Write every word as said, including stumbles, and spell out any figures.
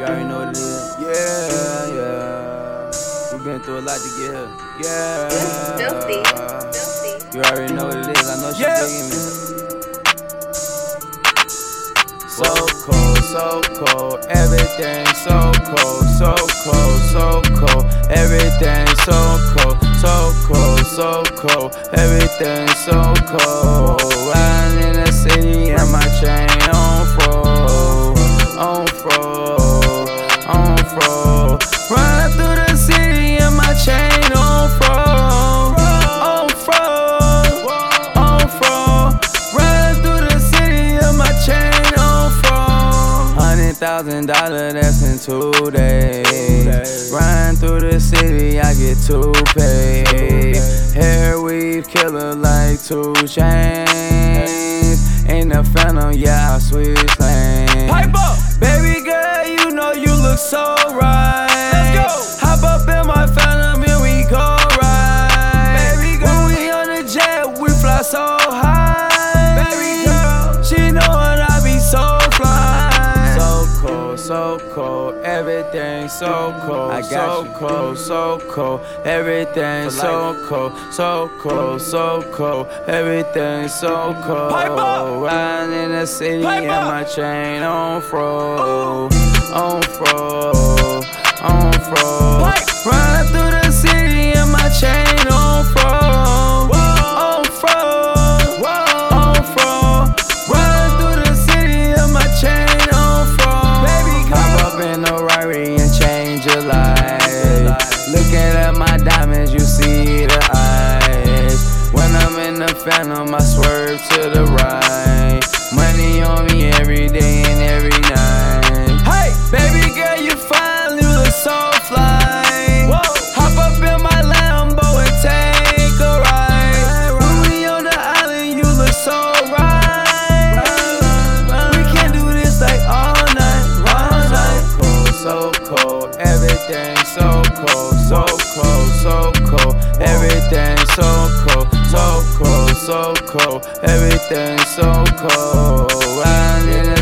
You already know what it is. Yeah, yeah. We've been through a lot to get here. Yeah. It's filthy. Filthy. You already know what it is. I know she Yeah. digging me. So cold, so cold, everything so cold, so cold, so cold, everything so cold, so cold, so cold, everything so cold. Riding in the city and my chain on froze, on froze, on froze. Riding through the city and my chain on froze, on froze, on froze. Riding through the city and my chain. Hundred thousand dollars, that's in two days. Riding through the city, I get two paid. Hair weave, killer like two chains. In the phantom, yeah, I switch lanes. Pipe up! Baby girl, you know you look so right. Let's go! Hop up in my phantom and we go right. Baby girl, when we on the jet, we fly so high. Baby girl, she know what I be so fly. So cold, everything so cold. I got so you. cold, so cold, everything so cold, so cold, so cold, everything so cold. Riding in the city and my chain on froze, on froze, on froze. Riding through the city and my chain on froze, on froze, on froze. Riding through the city and my chain. Looking at my diamonds, you see the eyes. When I'm in the phantom, I swerve to the right. Money on me every day and every night. Hey, baby girl, you fine, you look so fly. Whoa. Hop up in my Lambo and take a ride. When we on the island, you look so right. We can do this like all night, all night. So cold, so cold, everything so cold. So cold, so cold, everything so cold, so cold, so cold, everything so cold. Riding in